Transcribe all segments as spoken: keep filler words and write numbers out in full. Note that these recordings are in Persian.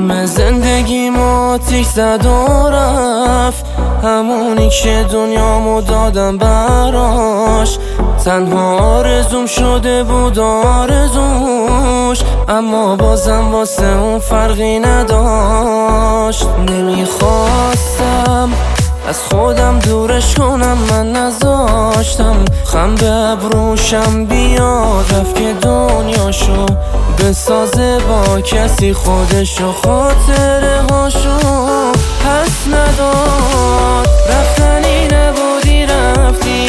همه زندگیم آتیش زد و رفت، همونی که دنیامو دادم براش. تنها آرزوم شده بود آرزوش، اما بازم واسه اون فرقی نداشت. نمیخواستم از خودم دورش کنم، من نذاشتم خم به ابروشم بیاد. رفت که دنیاشو بسازه با کسی، خودشو خاطره هاشو پس نداد. رفتنی نبودی رفتی،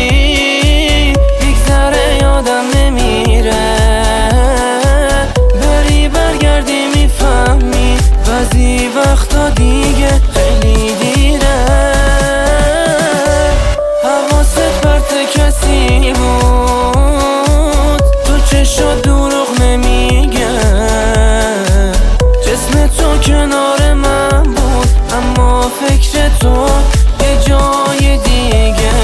بیگذره یادم نمیره. بری برگردی میفهمی بعضی وقتا دیگه خیلی دیره. حواست پرت کسی بود، تو چشات دروغ نمیگه. جسم تو کنار من بود، اما فکر تو یه جای دیگه.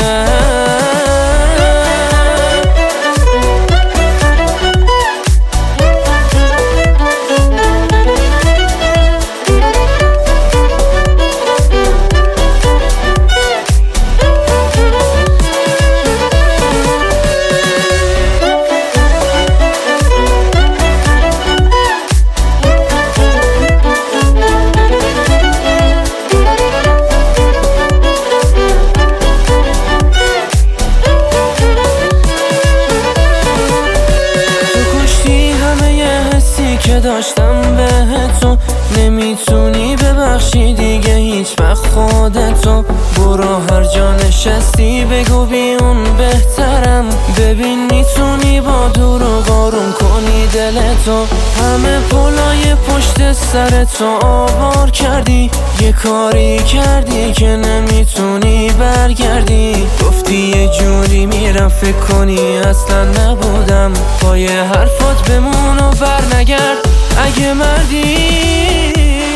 که داشتم به تو نمیتونی ببخشی دیگه هیچ وقت خودتو. برو هر جا نشستی بگو بیون بهترم. ببین میتونی با دروغ آروم کنی دلتو. همه پلای پشت سرتو آوار کردی، یه کاری کردی که نمیتونی برگردی. گفتی یه جوری میرم فکر کنی اصلا نبودم. با یه حرفات بمون و بر نگرد اگه مردی.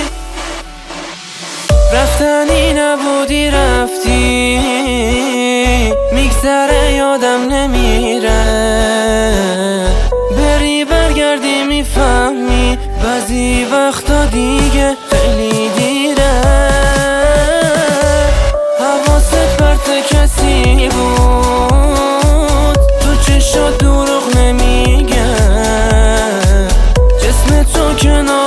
رفتنی نبودی رفتی، میگذره یادم نمیره. بری برگردی میفهمی بعضی وقتا دیگه خیلی دیره. حواست پرت کسی بود، تو چشات دروغ نمیگه. جسم تو کنار